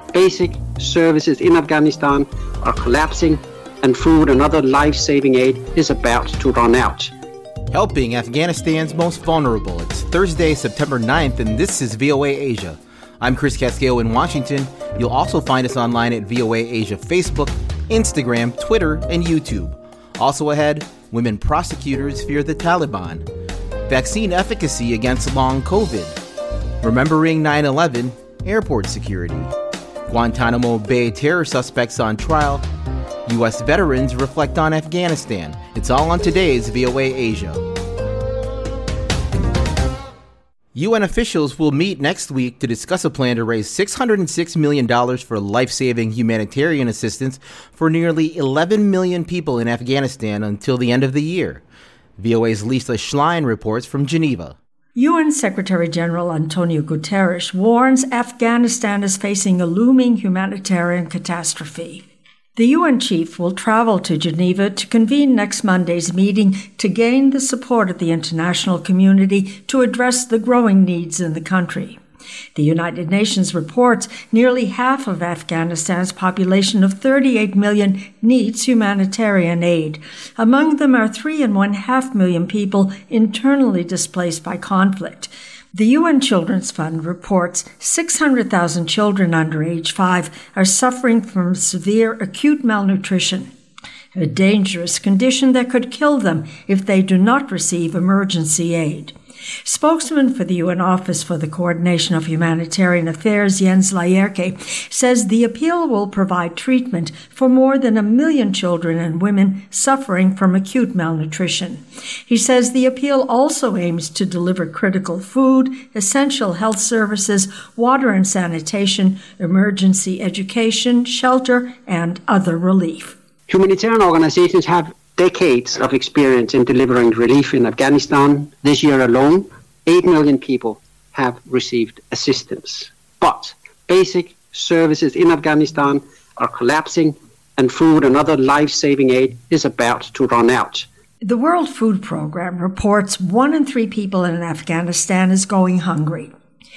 basic services in Afghanistan are collapsing, and food and other life-saving aid is about to run out. Helping Afghanistan's most vulnerable. It's Thursday, September 9th, and this is VOA Asia. I'm Chris Casquejo in Washington. You'll also find us online at VOA Asia Facebook, Instagram, Twitter, and YouTube. Also ahead, women prosecutors fear the Taliban. Vaccine efficacy against long COVID. Remembering 9/11, airport security. Guantanamo Bay terror suspects on trial. U.S. veterans reflect on Afghanistan. It's all on today's VOA Asia. UN officials will meet next week to discuss a plan to raise $606 million for life-saving humanitarian assistance for nearly 11 million people in Afghanistan until the end of the year. VOA's Lisa Schlein reports from Geneva. UN Secretary General Antonio Guterres warns Afghanistan is facing a looming humanitarian catastrophe. The UN chief will travel to Geneva to convene next Monday's meeting to gain the support of the international community to address the growing needs in the country. The United Nations reports nearly half of Afghanistan's population of 38 million needs humanitarian aid. Among them are 3.5 million people internally displaced by conflict. The UN Children's Fund reports 600,000 children under age 5 are suffering from severe acute malnutrition, a dangerous condition that could kill them if they do not receive emergency aid. Spokesman for the UN Office for the Coordination of Humanitarian Affairs, Jens Laerke, says the appeal will provide treatment for more than 1 million children and women suffering from acute malnutrition. He says the appeal also aims to deliver critical food, essential health services, water and sanitation, emergency education, shelter, and other relief. Humanitarian organizations have decades of experience in delivering relief in Afghanistan. This year alone, 8 million people have received assistance. But basic services in Afghanistan are collapsing, and food and other life-saving aid is about to run out. The World Food Programme reports 1 in 3 people in Afghanistan is going hungry.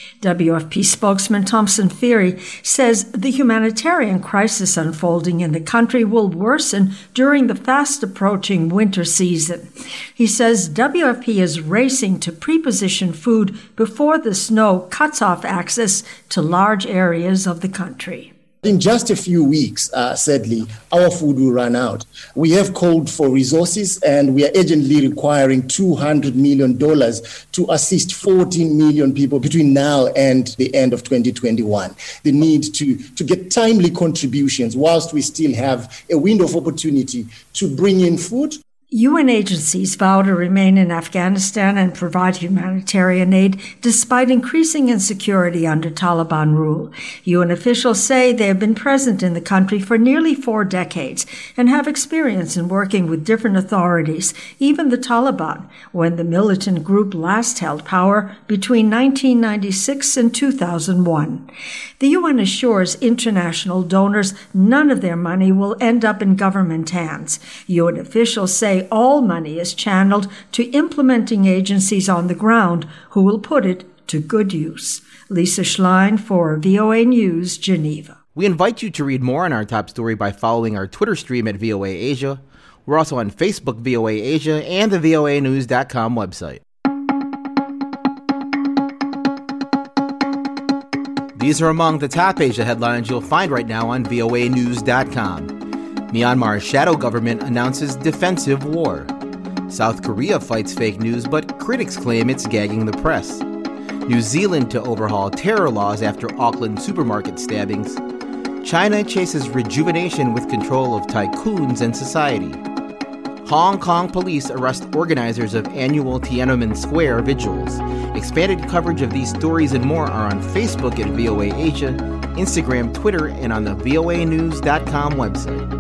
WFP spokesman Thompson Feary says the humanitarian crisis unfolding in the country will worsen during the fast-approaching winter season. He says WFP is racing to pre-position food before the snow cuts off access to large areas of the country. In just a few weeks, sadly, our food will run out. We have called for resources, and we are urgently requiring $200 million to assist 14 million people between now and the end of 2021. The need to get timely contributions whilst we still have a window of opportunity to bring in food. UN agencies vow to remain in Afghanistan and provide humanitarian aid despite increasing insecurity under Taliban rule. UN officials say they have been present in the country for nearly 4 decades and have experience in working with different authorities, even the Taliban, when the militant group last held power between 1996 and 2001. The UN assures international donors none of their money will end up in government hands. UN officials say all money is channeled to implementing agencies on the ground who will put it to good use. Lisa Schlein for VOA News, Geneva. We invite you to read more on our top story by following our Twitter stream at VOA Asia. We're also on Facebook, VOA Asia, and the voanews.com website. These are among the top Asia headlines you'll find right now on voanews.com. Myanmar's shadow government announces defensive war. South Korea fights fake news, but critics claim it's gagging the press. New Zealand to overhaul terror laws after Auckland supermarket stabbings. China chases rejuvenation with control of tycoons and society. Hong Kong police arrest organizers of annual Tiananmen Square vigils. Expanded coverage of these stories and more are on Facebook at VOA Asia, Instagram, Twitter, and on the voanews.com website.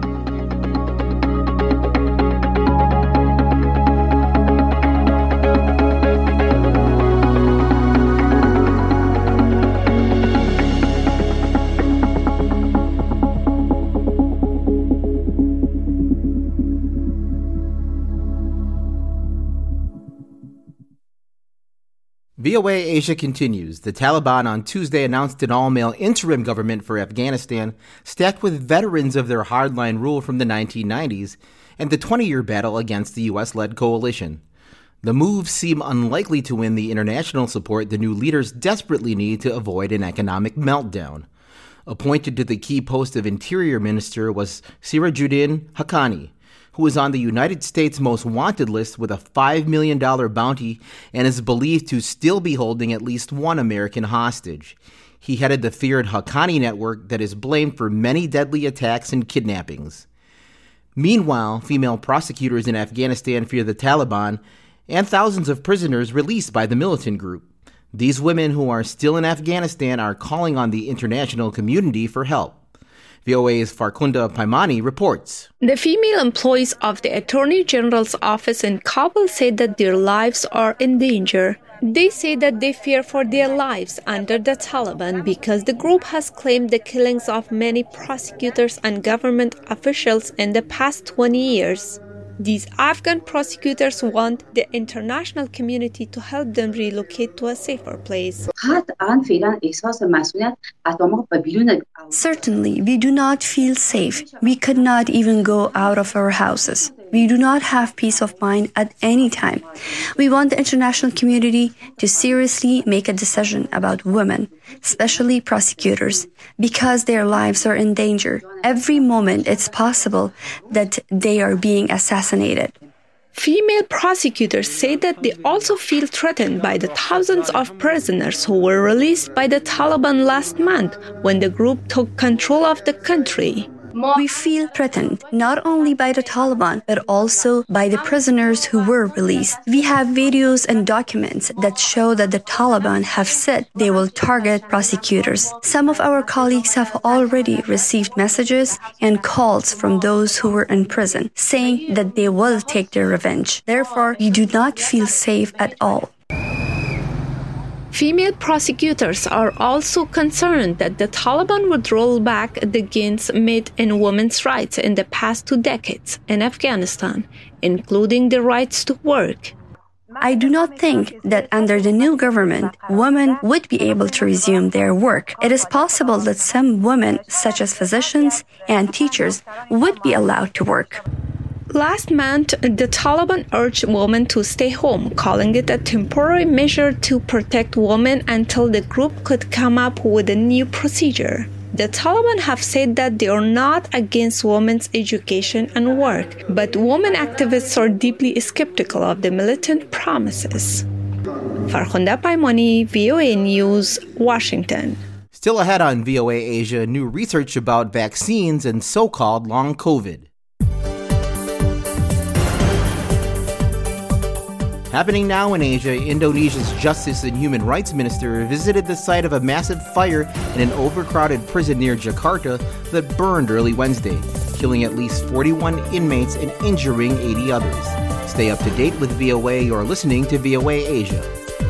VOA Asia continues. The Taliban on Tuesday announced an all-male interim government for Afghanistan stacked with veterans of their hardline rule from the 1990s and the 20-year battle against the U.S.-led coalition. The moves seem unlikely to win the international support the new leaders desperately need to avoid an economic meltdown. Appointed to the key post of Interior Minister was Sirajuddin Haqqani, who is on the United States Most Wanted list with a $5 million bounty and is believed to still be holding at least one American hostage. He headed the feared Haqqani network that is blamed for many deadly attacks and kidnappings. Meanwhile, female prosecutors in Afghanistan fear the Taliban and thousands of prisoners released by the militant group. These women who are still in Afghanistan are calling on the international community for help. VOA's Farkhunda Paimani reports. The female employees of the Attorney General's office in Kabul said that their lives are in danger. They say that they fear for their lives under the Taliban because the group has claimed the killings of many prosecutors and government officials in the past 20 years. These Afghan prosecutors want the international community to help them relocate to a safer place. Certainly, we do not feel safe. We could not even go out of our houses. We do not have peace of mind at any time. We want the international community to seriously make a decision about women, especially prosecutors, because their lives are in danger. Every moment it's possible that they are being assassinated. Female prosecutors say that they also feel threatened by the thousands of prisoners who were released by the Taliban last month when the group took control of the country. We feel threatened not only by the Taliban, but also by the prisoners who were released. We have videos and documents that show that the Taliban have said they will target prosecutors. Some of our colleagues have already received messages and calls from those who were in prison, saying that they will take their revenge. Therefore, we do not feel safe at all. Female prosecutors are also concerned that the Taliban would roll back the gains made in women's rights in the past 2 decades in Afghanistan, including the rights to work. I do not think that under the new government, women would be able to resume their work. It is possible that some women, such as physicians and teachers, would be allowed to work. Last month, the Taliban urged women to stay home, calling it a temporary measure to protect women until the group could come up with a new procedure. The Taliban have said that they are not against women's education and work, but women activists are deeply skeptical of the militant promises. Farkhunda Paimani, VOA News, Washington. Still ahead on VOA Asia, new research about vaccines and so-called long COVID. Happening now in Asia, Indonesia's Justice and Human Rights Minister visited the site of a massive fire in an overcrowded prison near Jakarta that burned early Wednesday, killing at least 41 inmates and injuring 80 others. Stay up to date with VOA. You're listening to VOA Asia.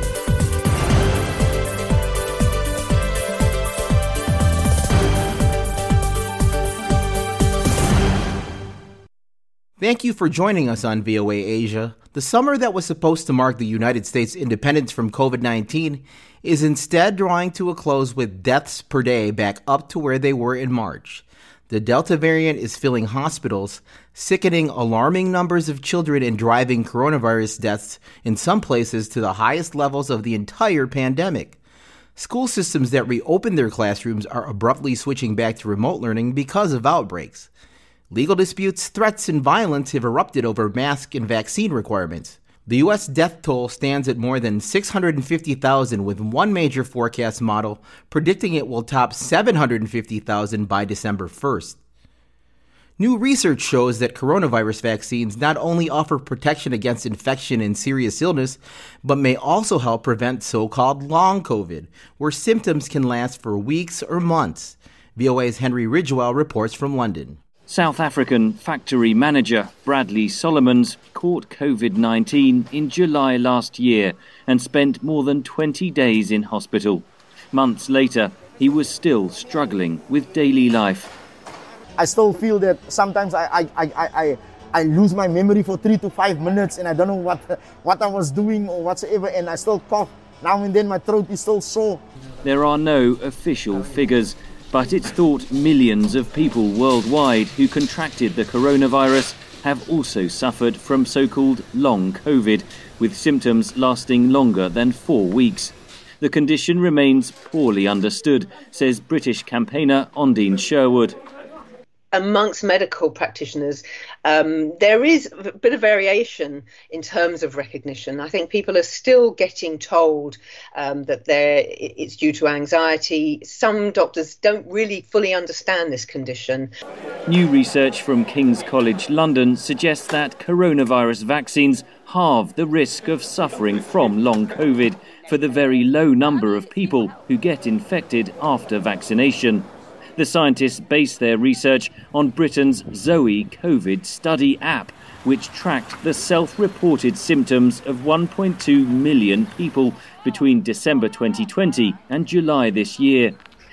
Thank you for joining us on VOA Asia. The summer that was supposed to mark the United States' independence from COVID-19 is instead drawing to a close with deaths per day back up to where they were in March. The Delta variant is filling hospitals, sickening alarming numbers of children and driving coronavirus deaths in some places to the highest levels of the entire pandemic. School systems that reopened their classrooms are abruptly switching back to remote learning because of outbreaks. Legal disputes, threats, and violence have erupted over mask and vaccine requirements. The U.S. death toll stands at more than 650,000, with one major forecast model predicting it will top 750,000 by December 1st. New research shows that coronavirus vaccines not only offer protection against infection and serious illness, but may also help prevent so-called long COVID, where symptoms can last for weeks or months. VOA's Henry Ridgewell reports from London. South African factory manager Bradley Solomons caught COVID-19 in July last year and spent more than 20 days in hospital. Months later, he was still struggling with daily life. I still feel that sometimes I lose my memory for 3 to 5 minutes and I don't know what I was doing or whatsoever, and I still cough Now and then my throat is still sore. There are no official figures, but it's thought millions of people worldwide who contracted the coronavirus have also suffered from so-called long COVID, with symptoms lasting longer than 4 weeks. The condition remains poorly understood, says British campaigner Ondine Sherwood. Amongst medical practitioners, there is a bit of variation in terms of recognition. I think people are still getting told that it's due to anxiety. Some doctors don't really fully understand this condition. New research from King's College London suggests that coronavirus vaccines halve the risk of suffering from long COVID for the very low number of people who get infected after vaccination. The scientists base their research on Britain's Zoe COVID study app, which tracked the self-reported symptoms of 1.2 million people between December 2020 and July this year.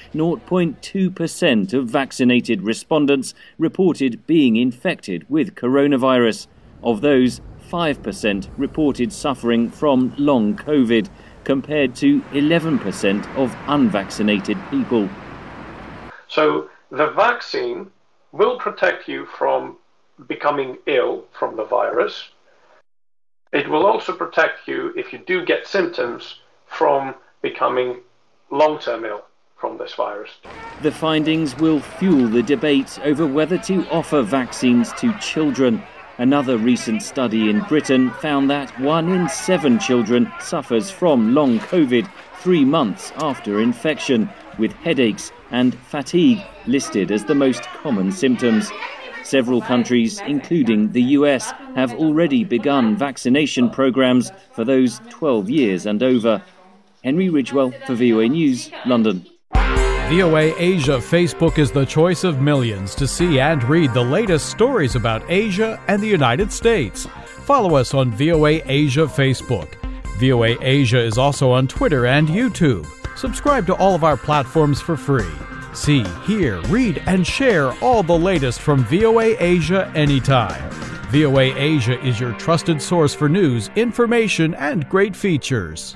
0.2% of vaccinated respondents reported being infected with coronavirus. Of those, 5% reported suffering from long COVID, compared to 11% of unvaccinated people. So the vaccine will protect you from becoming ill from the virus. It will also protect you, if you do get symptoms, from becoming long-term ill from this virus. The findings will fuel the debate over whether to offer vaccines to children. Another recent study in Britain found that 1 in 7 children suffers from long COVID 3 months after infection, with headaches and fatigue listed as the most common symptoms. Several countries, including the US, have already begun vaccination programs for those 12 years and over. Henry Ridgewell for VOA News, London. VOA Asia Facebook is the choice of millions to see and read the latest stories about Asia and the United States. Follow us on VOA Asia Facebook. VOA Asia is also on Twitter and YouTube. Subscribe to all of our platforms for free. See, hear, read, and share all the latest from VOA Asia anytime. VOA Asia is your trusted source for news, information, and great features.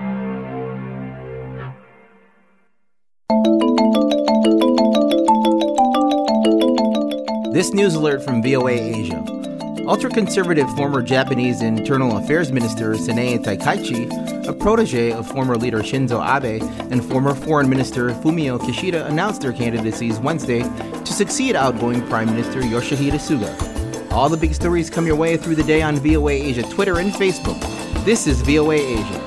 This news alert from VOA Asia. Ultra-conservative former Japanese Internal Affairs Minister Sanae Taikaichi, a protege of former leader Shinzo Abe, and former Foreign Minister Fumio Kishida announced their candidacies Wednesday to succeed outgoing Prime Minister Yoshihide Suga. All the big stories come your way through the day on VOA Asia Twitter and Facebook. This is VOA Asia.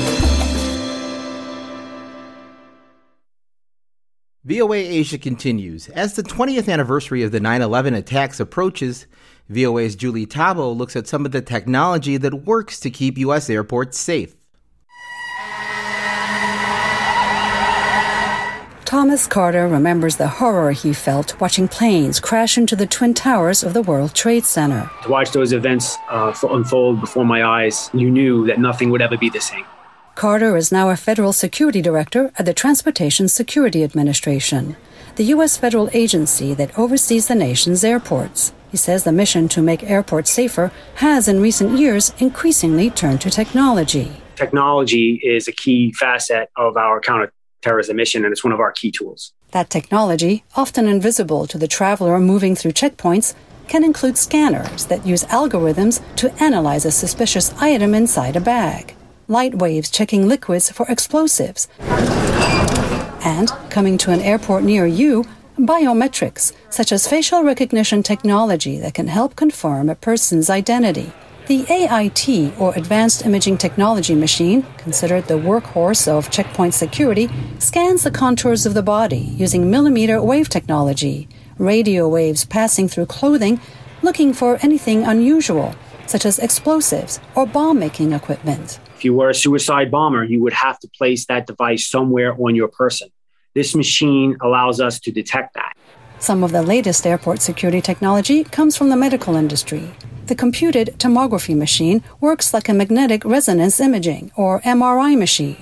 VOA Asia continues. As the 20th anniversary of the 9/11 attacks approaches, VOA's Julie Tabo looks at some of the technology that works to keep U.S. airports safe. Thomas Carter remembers the horror he felt watching planes crash into the Twin Towers of the World Trade Center. To watch those events unfold before my eyes, you knew that nothing would ever be the same. Carter is now a federal security director at the Transportation Security Administration, the U.S. federal agency that oversees the nation's airports. He says the mission to make airports safer has in recent years increasingly turned to technology. Technology is a key facet of our counterterrorism mission, and it's one of our key tools. That technology, often invisible to the traveler moving through checkpoints, can include scanners that use algorithms to analyze a suspicious item inside a bag. Light waves checking liquids for explosives. And, coming to an airport near you, biometrics, such as facial recognition technology that can help confirm a person's identity. The AIT, or Advanced Imaging Technology machine, considered the workhorse of checkpoint security, scans the contours of the body using millimeter wave technology, radio waves passing through clothing, looking for anything unusual, such as explosives or bomb-making equipment. If you were a suicide bomber, you would have to place that device somewhere on your person. This machine allows us to detect that. Some of the latest airport security technology comes from the medical industry. The computed tomography machine works like a magnetic resonance imaging, or MRI machine,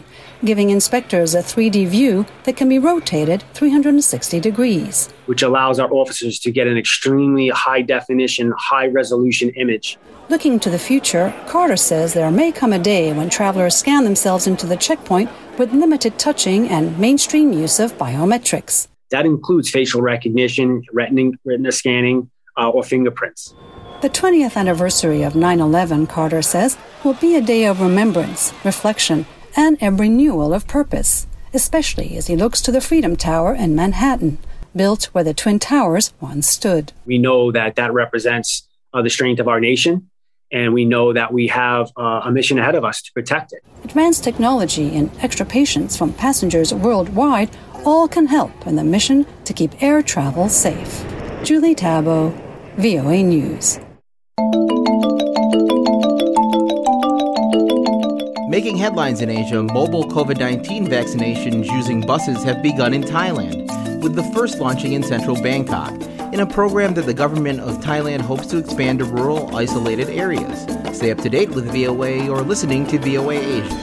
giving inspectors a 3D view that can be rotated 360 degrees. Which allows our officers to get an extremely high-definition, high-resolution image. Looking to the future, Carter says there may come a day when travelers scan themselves into the checkpoint with limited touching and mainstream use of biometrics. That includes facial recognition, retina scanning, or fingerprints. The 20th anniversary of 9/11, Carter says, will be a day of remembrance, reflection, and a renewal of purpose, especially as he looks to the Freedom Tower in Manhattan, built where the Twin Towers once stood. We know that represents the strength of our nation, and we know that we have a mission ahead of us to protect it. Advanced technology and extra patience from passengers worldwide all can help in the mission to keep air travel safe. Julie Tabo, VOA News. Making headlines in Asia, mobile COVID-19 vaccinations using buses have begun in Thailand, with the first launching in central Bangkok, in a program that the government of Thailand hopes to expand to rural, isolated areas. Stay up to date with VOA or listening to VOA Asia.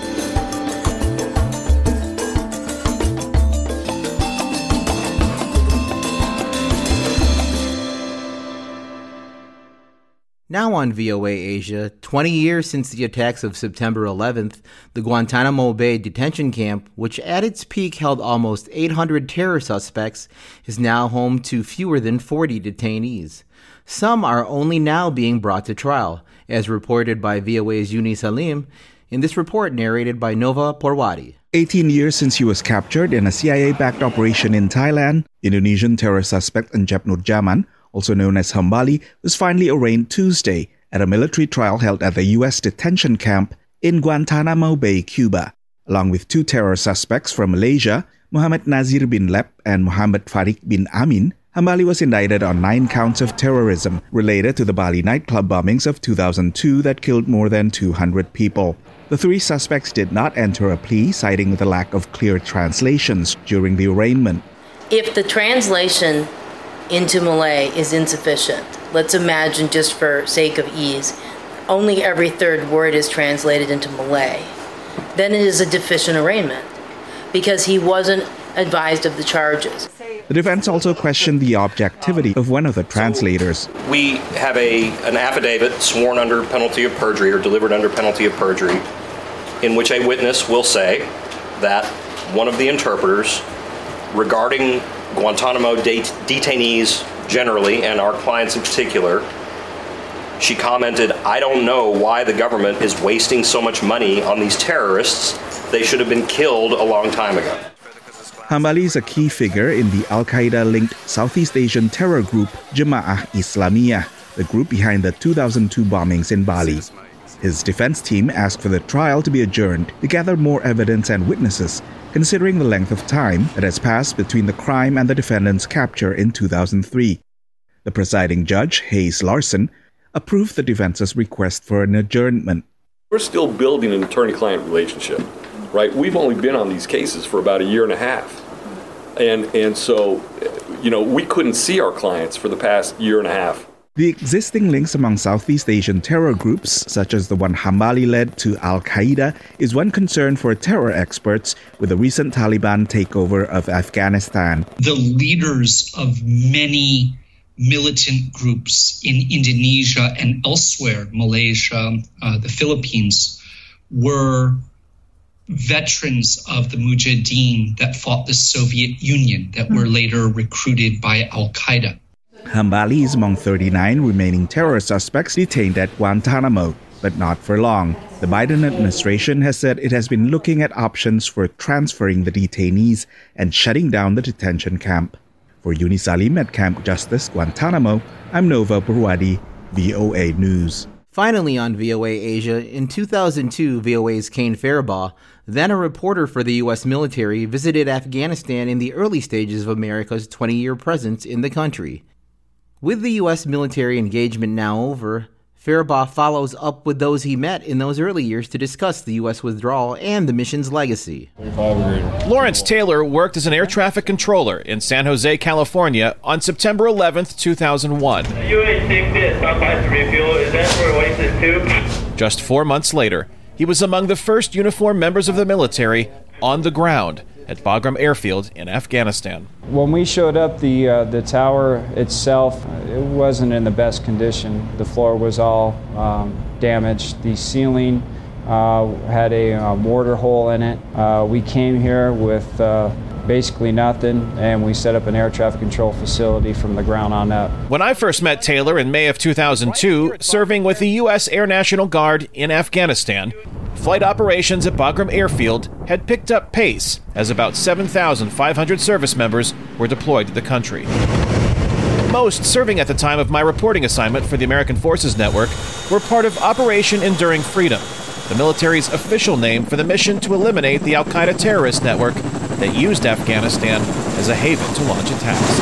Now on VOA Asia, 20 years since the attacks of September 11th, the Guantanamo Bay detention camp, which at its peak held almost 800 terror suspects, is now home to fewer than 40 detainees. Some are only now being brought to trial, as reported by VOA's Yuni Salim, in this report narrated by Nova Porwadi. 18 years since he was captured in a CIA-backed operation in Thailand, Indonesian terror suspect Anjab Nurjaman, also known as Hambali, was finally arraigned Tuesday at a military trial held at the U.S. detention camp in Guantanamo Bay, Cuba. Along with two terror suspects from Malaysia, Muhammad Nazir bin Lep and Muhammad Farid bin Amin, Hambali was indicted on 9 counts of terrorism related to the Bali nightclub bombings of 2002 that killed more than 200 people. The 3 suspects did not enter a plea, citing the lack of clear translations during the arraignment. If the translation into Malay is insufficient, let's imagine, just for sake of ease, only every third word is translated into Malay, then it is a deficient arraignment because he wasn't advised of the charges. The defense also questioned the objectivity of one of the translators. We have an affidavit sworn under penalty of perjury or delivered under penalty of perjury in which a witness will say that one of the interpreters regarding Guantanamo detainees generally, and our clients in particular, she commented, "I don't know why the government is wasting so much money on these terrorists. They should have been killed a long time ago." Hambali is a key figure in the Al-Qaeda-linked Southeast Asian terror group Jemaah Islamiyah, the group behind the 2002 bombings in Bali. His defense team asked for the trial to be adjourned to gather more evidence and witnesses, considering the length of time that has passed between the crime and the defendant's capture in 2003. The presiding judge, Hayes Larson, approved the defense's request for an adjournment. We're still building an attorney-client relationship, right? We've only been on these cases for about a year and a half. And so, we couldn't see our clients for the past year and a half. The existing links among Southeast Asian terror groups, such as the one Hambali led to Al-Qaeda, is one concern for terror experts with the recent Taliban takeover of Afghanistan. The leaders of many militant groups in Indonesia and elsewhere, Malaysia, the Philippines, were veterans of the Mujahideen that fought the Soviet Union that were later recruited by Al-Qaeda. Hambali is among 39 remaining terror suspects detained at Guantanamo, but not for long. The Biden administration has said it has been looking at options for transferring the detainees and shutting down the detention camp. For Yuni Salim at Camp Justice, Guantanamo, I'm Nova Burwadi, VOA News. Finally on VOA Asia, in 2002, VOA's Kane Faribaugh, then a reporter for the U.S. military, visited Afghanistan in the early stages of America's 20-year presence in the country. With the U.S. military engagement now over, Faribaugh follows up with those he met in those early years to discuss the U.S. withdrawal and the mission's legacy. Lawrence Taylor worked as an air traffic controller in San Jose, California on September 11th, 2001. Just 4 months later, he was among the first uniformed members of the military on the ground at Bagram Airfield in Afghanistan. When we showed up, the tower itself, it wasn't in the best condition. The floor was all damaged. The ceiling had a mortar hole in it. We came here with basically nothing, and we set up an air traffic control facility from the ground on up. When I first met Taylor in May of 2002, serving with the U.S. Air National Guard in Afghanistan, flight operations at Bagram Airfield had picked up pace as about 7,500 service members were deployed to the country. Most serving at the time of my reporting assignment for the American Forces Network were part of Operation Enduring Freedom, the military's official name for the mission to eliminate the al-Qaeda terrorist network that used Afghanistan as a haven to launch attacks.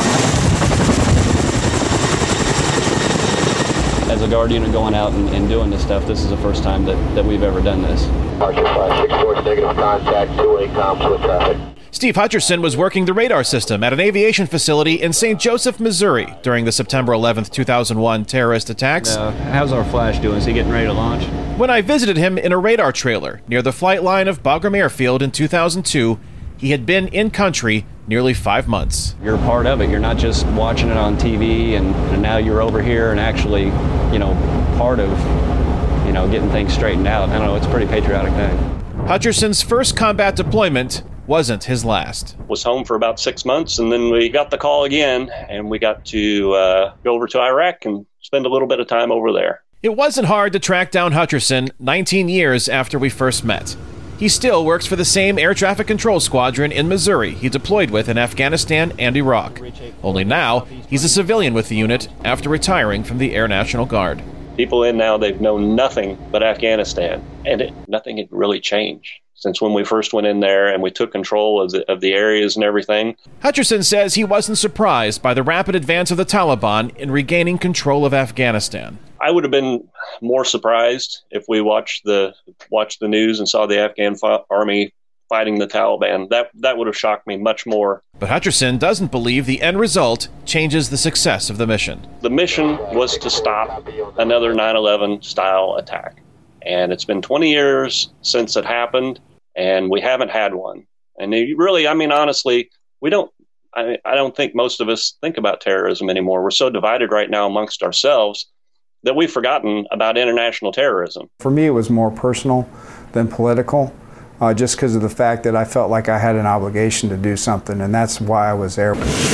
As a Guard unit going out and doing this stuff, this is the first time that we've ever done this. Archer 564, negative contact, 2-way comms with traffic. Steve Hutcherson was working the radar system at an aviation facility in St. Joseph, Missouri during the September 11th, 2001 terrorist attacks. How's our flash doing? Is he getting ready to launch? When I visited him in a radar trailer near the flight line of Bagram Airfield in 2002, he had been in country nearly 5 months. You're a part of it. You're not just watching it on TV and now you're over here and actually, part of, getting things straightened out. I don't know, it's a pretty patriotic thing. Hutcherson's first combat deployment wasn't his last. Was home for about 6 months, and then we got the call again, and we got to go over to Iraq and spend a little bit of time over there. It wasn't hard to track down Hutcherson 19 years after we first met. He still works for the same air traffic control squadron in Missouri he deployed with in Afghanistan and Iraq. Only now, he's a civilian with the unit after retiring from the Air National Guard. People in now, they've known nothing but Afghanistan, and nothing had really changed since when we first went in there and we took control of the areas and everything. Hutcherson says he wasn't surprised by the rapid advance of the Taliban in regaining control of Afghanistan. I would have been more surprised if we watched the news and saw the Afghan army fighting the Taliban. That would have shocked me much more. But Hutcherson doesn't believe the end result changes the success of the mission. The mission was to stop another 9/11 style attack. And it's been 20 years since it happened, and we haven't had one. And really, honestly, I don't think most of us think about terrorism anymore. We're so divided right now amongst ourselves that we've forgotten about international terrorism. For me, it was more personal than political, just because of the fact that I felt like I had an obligation to do something, and that's why I was there.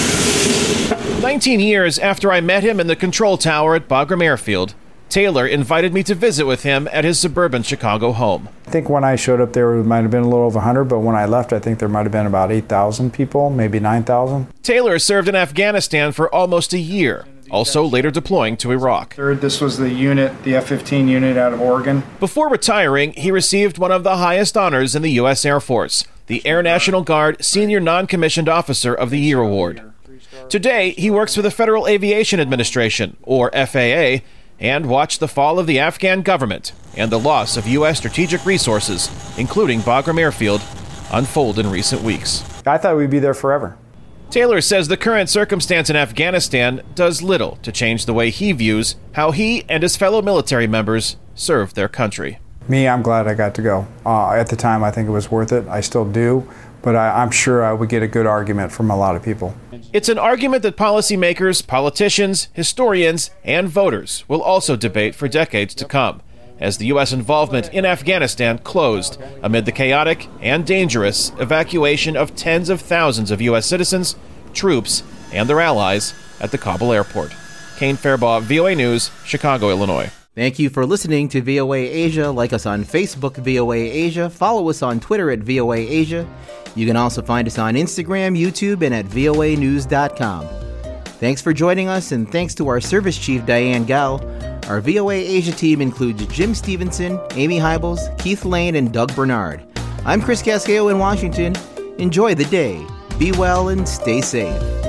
19 years after I met him in the control tower at Bagram Airfield, Taylor invited me to visit with him at his suburban Chicago home. I think when I showed up there, it might have been a little over 100, but when I left, I think there might have been about 8,000 people, maybe 9,000. Taylor served in Afghanistan for almost a year, also later deploying to Iraq. This was the unit, the F-15 unit out of Oregon. Before retiring, he received one of the highest honors in the U.S. Air Force, the Air National Guard Senior Non-Commissioned Officer of the Year Award. Today, he works for the Federal Aviation Administration, or FAA, and watched the fall of the Afghan government and the loss of U.S. strategic resources, including Bagram Airfield, unfold in recent weeks. I thought we'd be there forever. Taylor says the current circumstance in Afghanistan does little to change the way he views how he and his fellow military members serve their country. Me, I'm glad I got to go. At the time, I think it was worth it. I still do, but I'm sure I would get a good argument from a lot of people. It's an argument that policymakers, politicians, historians, and voters will also debate for decades to come, as the U.S. involvement in Afghanistan closed amid the chaotic and dangerous evacuation of tens of thousands of U.S. citizens, troops, and their allies at the Kabul airport. Kane Fairbaugh, VOA News, Chicago, Illinois. Thank you for listening to VOA Asia. Like us on Facebook, VOA Asia. Follow us on Twitter at VOA Asia. You can also find us on Instagram, YouTube, and at voanews.com. Thanks for joining us, and thanks to our service chief, Diane Gao. Our VOA Asia team includes Jim Stevenson, Amy Hybels, Keith Lane, and Doug Bernard. I'm Chris Casquejo in Washington. Enjoy the day. Be well and stay safe.